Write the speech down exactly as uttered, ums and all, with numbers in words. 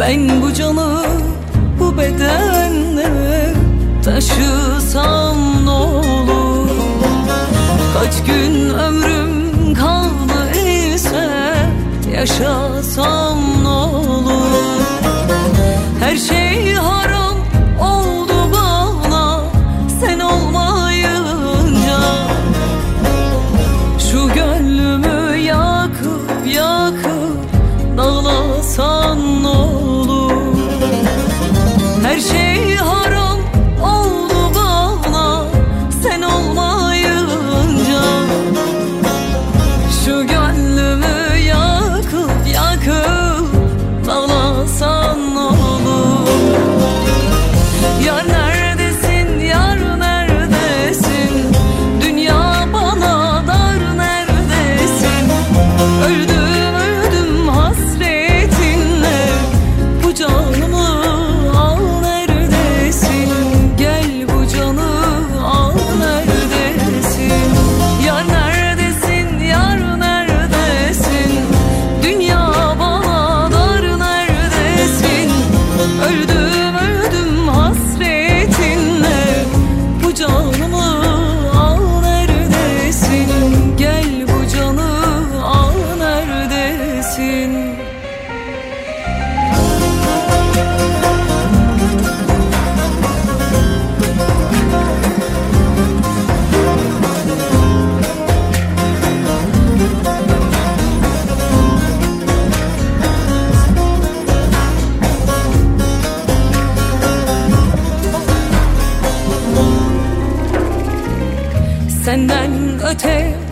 Ben bu canı bu bedenle taşısam ne olur? Kaç gün ömrüm kaldı ise yaşasam ne olur? Her şey haram oldu bana sen olmayınca. Şu gönlümü yakıp yakıp dağlasan ne olur? Her şey haram oldu bana sen olmayınca. Şu gönlümü yakıp yakıp dağlasan ne olur? Yar neredesin, yar neredesin? Dünya bana dar neredesin? Öldüm öldüm hasretinle, bu canımı al neredesin? Gel bu canı al neredesin? Yar neredesin, yar neredesin? Dünya bana dar neredesin? Öldüm öldüm hasretinle, bu canımı al neredesin? Gel bu canı al neredesin? Senden öte